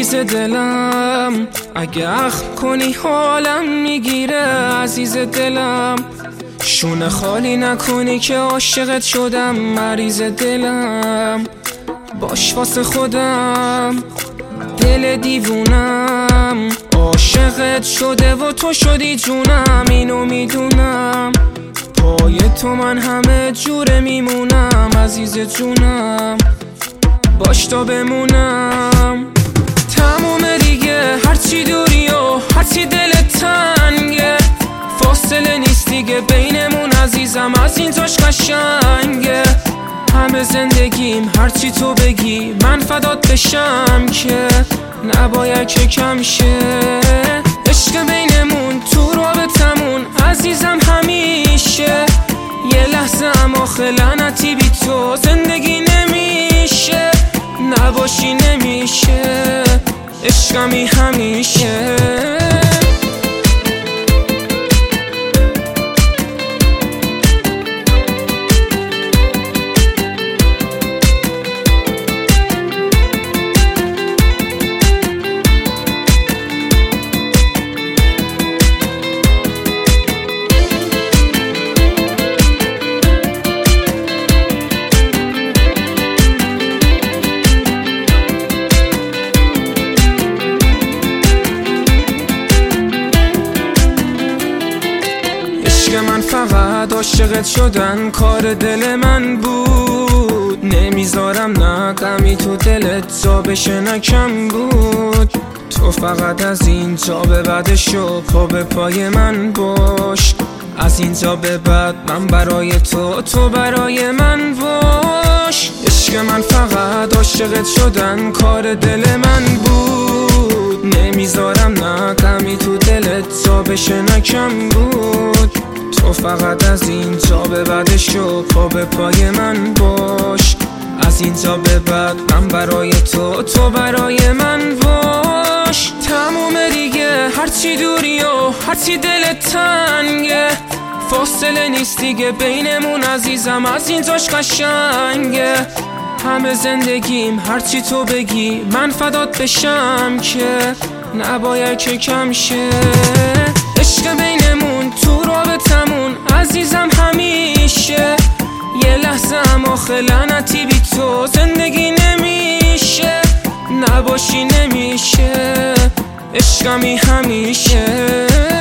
عزیز دلم، اگه اخم کنی حالم میگیره عزیز دلم. شونه خالی نکنی که عاشقت شدم مریض دلم. باش واسه خودم دل دیوونم، عاشقت شده و تو شدی جونم، اینو میدونم. پای تو من همه جوره میمونم عزیز جونم، باش تا بمونم. تموم دیگه هرچی دوری و هرچی دلت تنگه، فاصله نیست دیگه بینمون عزیزم، از اینجاش قشنگه. همه زندگیم هرچی تو بگی من فدات بشم، که نباید که کم شه. عشق بینمون تو رابطمون عزیزم همیشه، یه لحظه اما لعنتی بی تو زندگی نمیشه. نباشی نمیشه عشقمی همیشه. من فقط عاشقت شدن کار دل من بود، نمیذارم نه غمی تو دلت جا بشه نه کم بود. تو فقط از اینجا به بعدشو پا به پای من باش، از اینجا به بعد من برای تو، تو برای من باش. عشق من فقط عاشقت شدن کار دل من بود، نمیذارم نه غمی تو دلت جا بشه نه کم بود. تو فقط از اینجا به بعدشو پا به پای من باش، از اینجا به بعد من برای تو، تو برای من باش. تموم دیگه هرچی دوری و هرچی دلت تنگه، فاصله نیست دیگه بینمون عزیزم، از اینجاش قشنگه. همه زندگیم هرچی تو بگی من فدات بشم، که نباید که کم شه. عشق بینمون تو رابطمون عزیزم همیشه، یه لحظه اما لعنتی بی تو زندگی نمیشه. نباشی نمیشه عشقمی همیشه.